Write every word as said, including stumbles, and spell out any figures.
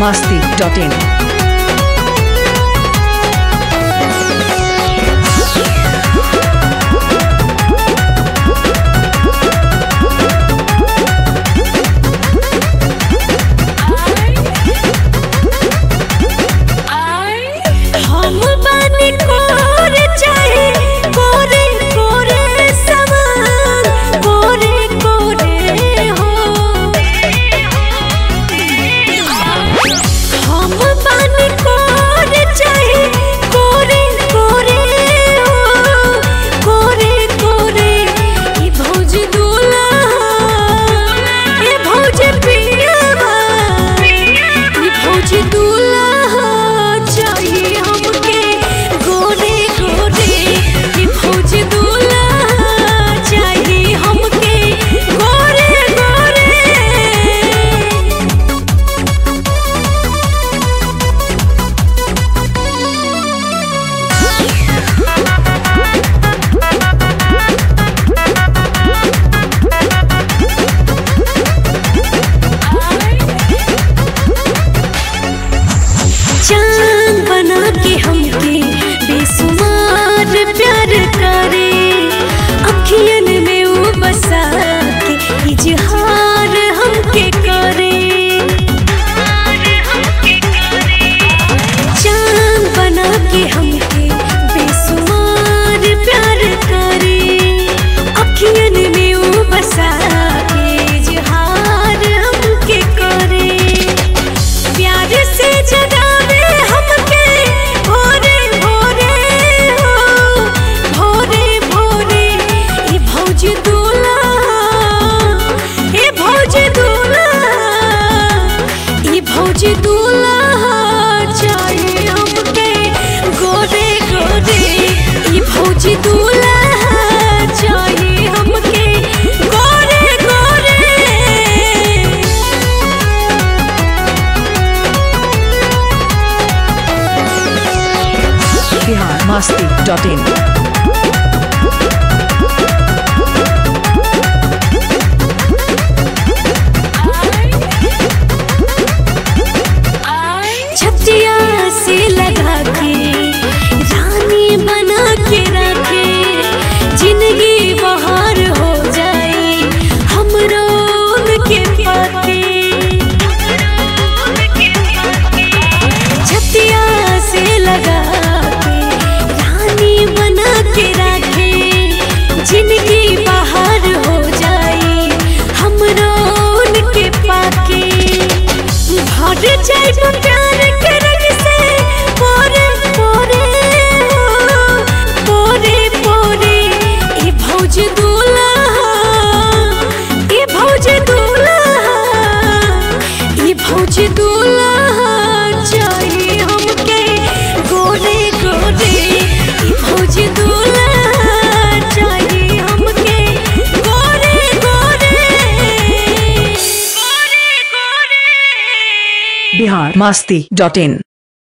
masti dot in. masti dot in. छतिया से लगा के रानी बना के रखे जिंदगी बहार हो जाए हमरो के पाके छतिया से लगा जिंदगी बाहर हो जाए हमरो उनके पाके भर जाए प्यार के रंग से पोरे पोरे पोरे पोरे ए भौज दूल्हा ए भौज दूल्हा ए भौज दूल्हा चाहिए हमके गोरे गोरे ए भौज दूल्हा Bihar masti dot in.